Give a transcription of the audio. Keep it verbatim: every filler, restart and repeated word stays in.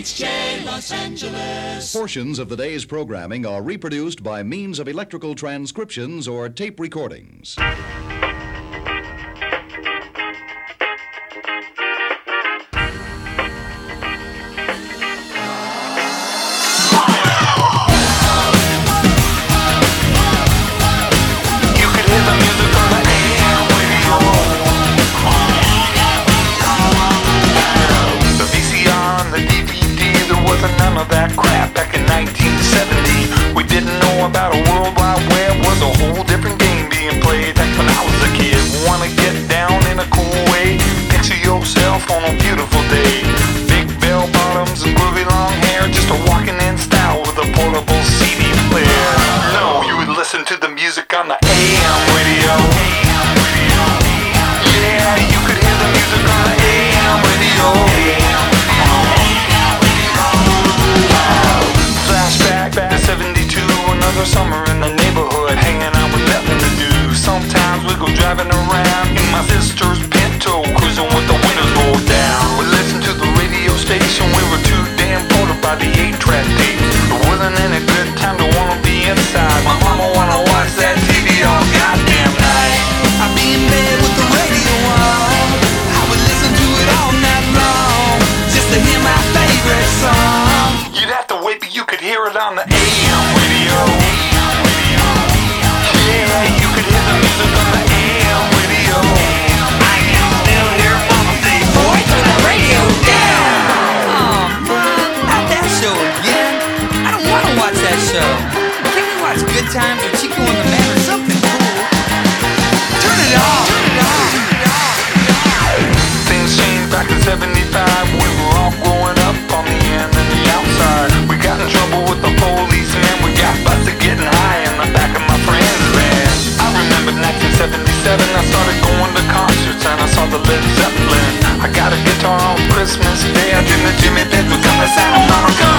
H J Los Angeles. Portions of the day's programming are reproduced by means of electrical transcriptions or tape recordings. That crap back in nineteen seventy. We didn't know about a world wide web. Was a whole different game being played back when I was a kid. Wanna get down in a cool way? Picture yourself on a beautiful day. Big bell bottoms and groovy long hair, just a walking in style with a portable C D player. No, you would listen to the music on the A M radio. Yeah, you could hear the music on the A M radio. Back to seventy-two, another summer in the neighborhood, hanging out with nothing to do. Sometimes we go driving around in my sister's Pinto, cruising with the windows rolled down. We listened to the radio station, we were too damn bored by the eight-track tapes. There wasn't any good time to wanna be inside. My mama wanna watch that T V all goddamn night. I'd be in bed with the radio on, I would listen to it all night long, just to hear my favorite song. You'd have to wait till you could hear it on the A M radio. Yeah, you could hear the music on the A M radio. I can still hear mama say, boy, turn the radio down. Oh, man, not that show again. I don't want to watch that show. Can we watch Good Times or Chico and the Man or something cool? Turn it off. Turn it off. Things changed back in seventy-five. We were all growing up on the end and the outside. We got in trouble with the policeman. We got busted getting high in the back of my friend's van. I remember nineteen seventy-seven. I started going to concerts and I saw the Led Zeppelin. I got a guitar on Christmas Day. I dreamed that Jimmy Page was gonna Santa Monica.